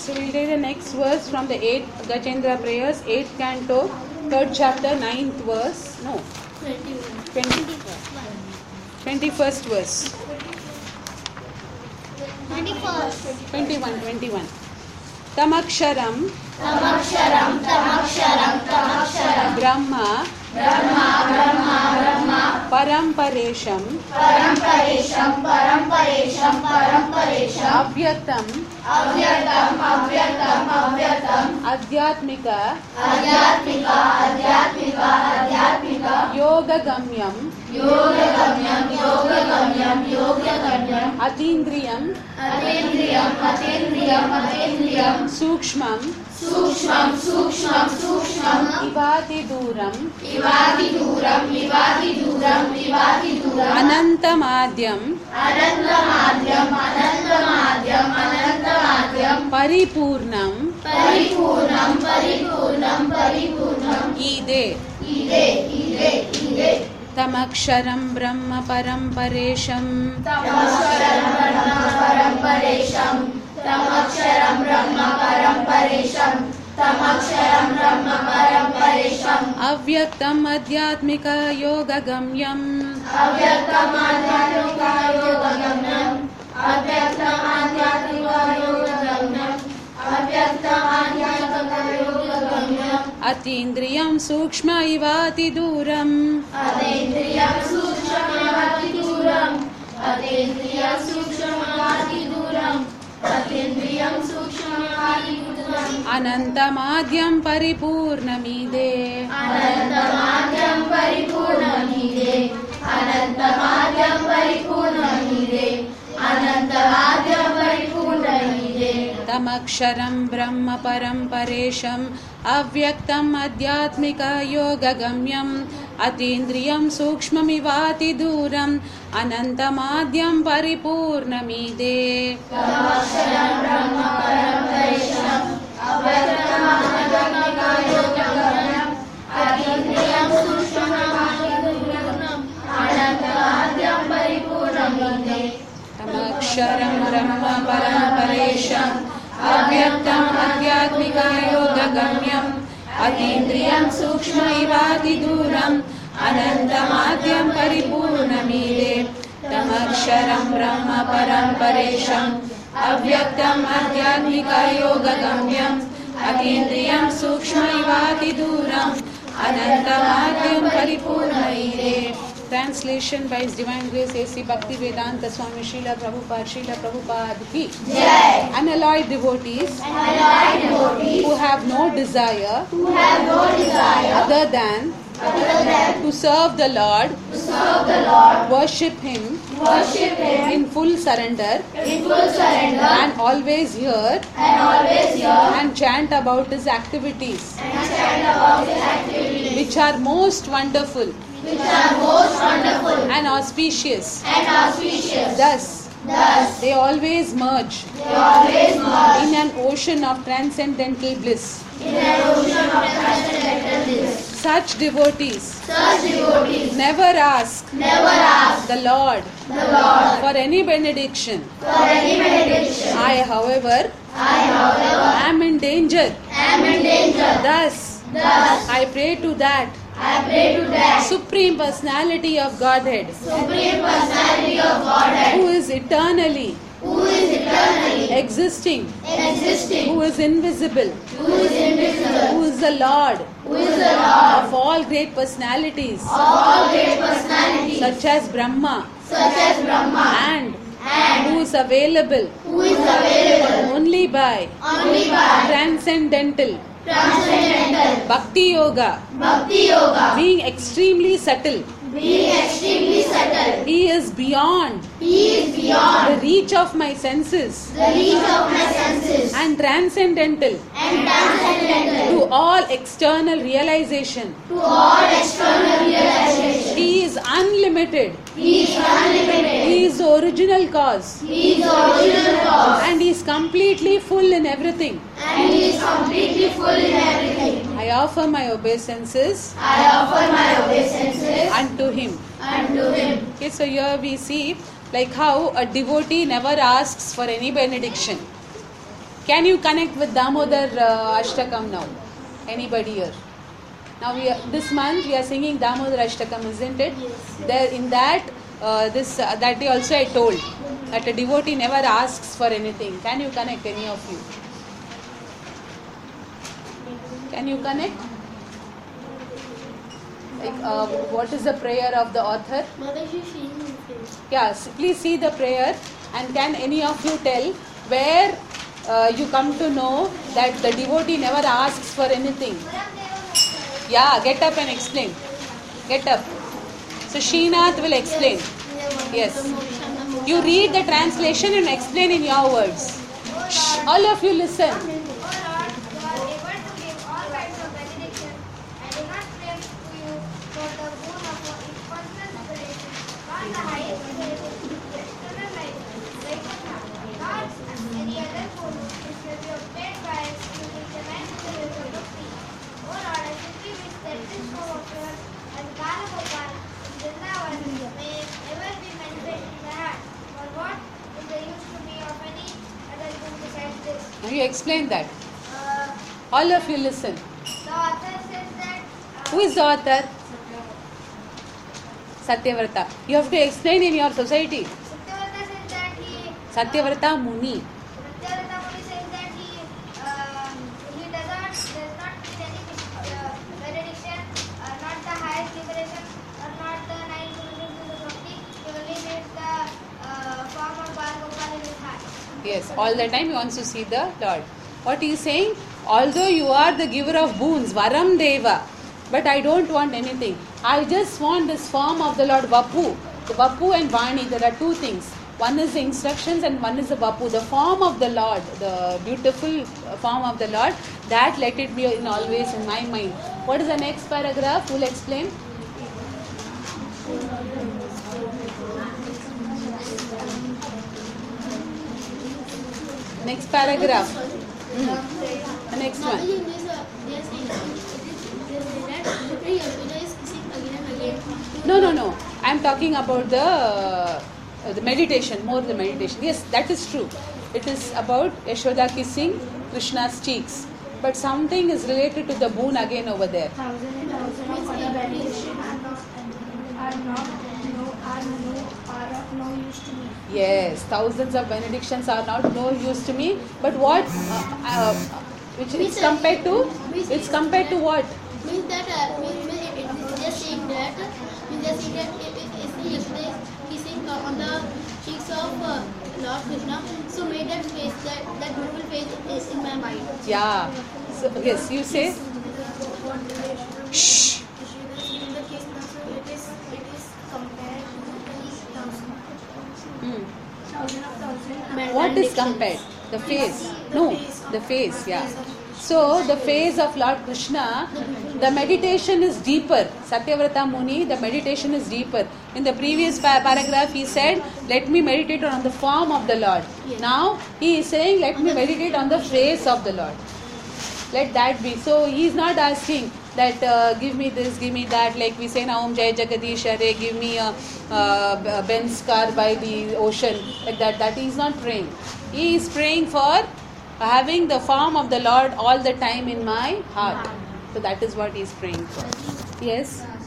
So we'll take the next verse from the 8th Gajendra prayers, 8th canto, 3rd chapter, 9th verse. No, 21st verse. 21. Tamaksharam Brahma Paramparesham Avyaktam Adhyatmika Yogagamyam Atindriyam Sukshmam Ivati Duram Anantamadyam Paripurnam Ide Tamaksharam Brahma Paramparesham Avyaktam Adhyatmika Yogagamyam Atindriyam Sukshma Ivati Duram Anantamadyam Paripurnamide Tamaksharam Brahma Paramparesham Avyaktam Adhyatmika Yogagamyam Atindriyam Sukshmamivati Duram Anantamadyam Paripurnamide Tamaksharam Brahma Paramparesham Avyaktam Adhyatmika Yogagamyam Atindriyam Sukshmamivati Duram Anantamadyam Paripurnamide Tamaksharam Brahma Paramparesham Avyaktam Adhyatmika Yogagamyam Atindriyam Sukshma Ivati Duram Anantamadyam Paripurnamide Tamaksharam Brahma Paramparesham Avyaktam Adhyatmika Yogagamyam Atindriyam Sukshma Ivati Duram Anantamadyam Paripurnamide. Translation by His Divine Grace A.C. Bhaktivedanta Swami Srila Prabhupada ki. Jai. Unalloyed devotees who have no desire other than to serve the Lord, worship Him in full surrender and always hear and chant about His activities which are most wonderful and auspicious. Thus, they always merge in an ocean of transcendental bliss. Such devotees never ask the Lord for any benediction. I, however, am in danger. Thus, I pray to that Supreme Personality of Godhead, who is eternally existing, who is invisible, who is the Lord of all great personalities, such as Brahma, and who is available only by transcendental Bhakti Yoga, being extremely subtle. He is beyond the reach of my senses and transcendental to all external realization. He is unlimited. He is the original cause. And He is completely full in everything. I offer my obeisances unto Him. Okay, so here we see like how a devotee never asks for any benediction. Can you connect with Damodar Ashtakam now? Anybody here? Now this month we are singing Damodar Ashtakam, isn't it? Yes. There in that that day also I told that a devotee never asks for anything. Can you connect, any of you? Can you connect? Like what is the prayer of the author? Mataji, she Yes, please see the prayer, and can any of you tell where you come to know that the devotee never asks for anything? Yeah, get up and explain. Get up. So Srinath will explain. Yes. You read the translation and explain in your words. Shh, all of you listen. O Lord, you are able to give all kinds of benediction. I do not pray to you for the boon of personal liberation, not the highest liberation, the external life, Vaikuntha, nor any other boon which will be obtained by executing the 9 pillars of bhakti. O Lord, I simply wish that this form of yours and Bala Gopal in Vrindavan may ever be manifest in my heart. For what is the use to me of any other boon besides this? Now you explain that. Uh, All of you listen. The author says that Who is the author? Satyavrata. You have to explain in your society. Satyavrata says that he Satyavrata Muni. Satyavrata Muni says that he does not need any benediction, not the highest liberation, or not the 9 pillars of bhakti. He only needs the form of Balagopal in his heart. Yes, all the time he wants to see the Lord. What he is saying, although you are the giver of boons, Varam Deva, but I don't want anything. I just want this form of the Lord, Vapu. The Vapu and Vani, there are two things. One is the instructions and one is the Vapu. The form of the Lord, the beautiful form of the Lord, that let it be in always in my mind. What is the next paragraph? Who will explain? Next paragraph. The next one. Mataji, they are saying that every Yashoda is kissing again and again. No. I am talking about the meditation, more the meditation. Yes, that is true. It is about Yashoda kissing Krishna's cheeks. But something is related to the boon again over there. Thousand and thousand of other benediction are of no use to me. Yes, thousands of benedictions are not no use to me. But what? Which it's compared to? It's compared to what? Means that it is just saying that if kissing on the cheeks of Lord Krishna, so made that face, that beautiful face is in my mind. Yeah. So, yes, you say. Shh. In the case it is compared to thousand of thousand. What is compared? The face. No, the face, yeah. So, the face of Lord Krishna, the meditation is deeper. Satyavrata Muni, the meditation is deeper. In the previous paragraph, he said, let me meditate on the form of the Lord. Now, he is saying, let me meditate on the face of the Lord. Let that be. So, he is not asking that give me this, give me that, like we say now, Om Jai Jagadish Hare, give me a Benz car by the ocean, like that. That he is not praying. He is praying for having the form of the Lord all the time in my heart. So that is what he is praying for. Yes.